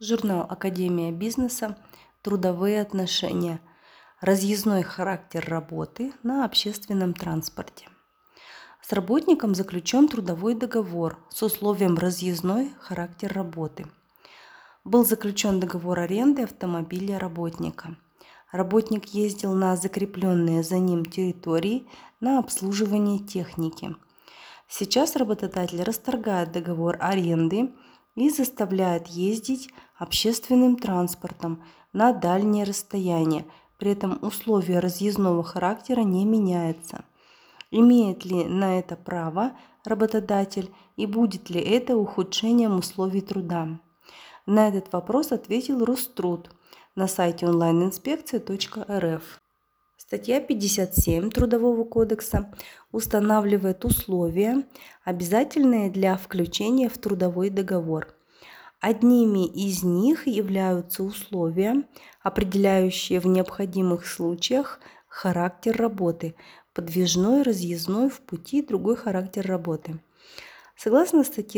Журнал «Академия бизнеса. Трудовые отношения. Разъездной характер работы на общественном транспорте». С работником заключен трудовой договор с условием разъездной характер работы. Был заключен договор аренды автомобиля работника. Работник ездил на закрепленные за ним территории на обслуживание техники. Сейчас работодатель расторгает договор аренды и заставляет ездить общественным транспортом на дальние расстояния. При этом условия разъездного характера не меняются. Имеет ли на это право работодатель и будет ли это ухудшением условий труда? На этот вопрос ответил Роструд на сайте onlineinspekция.рф. Статья 57 Трудового кодекса устанавливает условия, обязательные для включения в трудовой договор. Одними из них являются условия, определяющие в необходимых случаях характер работы, подвижной, разъездной, в пути и другой характер работы. Согласно статье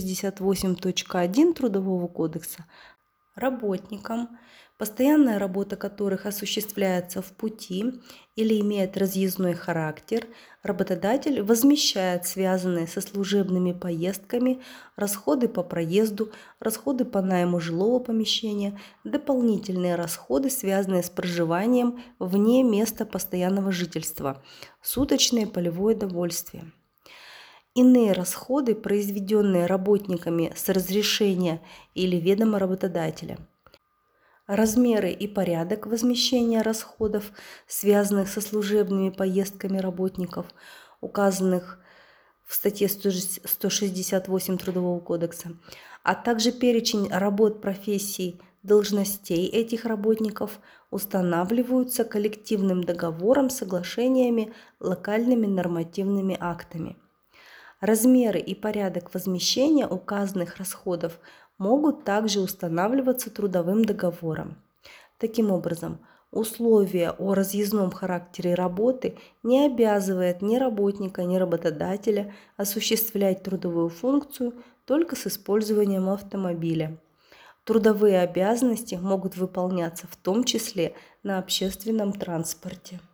168.1 Трудового кодекса, работникам, постоянная работа которых осуществляется в пути или имеет разъездной характер, работодатель возмещает связанные со служебными поездками расходы по проезду, расходы по найму жилого помещения, дополнительные расходы, связанные с проживанием вне места постоянного жительства, суточное полевое довольствие. Иные расходы, произведенные работниками с разрешения или ведома работодателя. Размеры и порядок возмещения расходов, связанных со служебными поездками работников, указанных в статье 168 Трудового кодекса, а также перечень работ, профессий, должностей этих работников устанавливаются коллективным договором, соглашениями, локальными нормативными актами. Размеры и порядок возмещения указанных расходов могут также устанавливаться трудовым договором. Таким образом, условие о разъездном характере работы не обязывает ни работника, ни работодателя осуществлять трудовую функцию только с использованием автомобиля. Трудовые обязанности могут выполняться в том числе на общественном транспорте.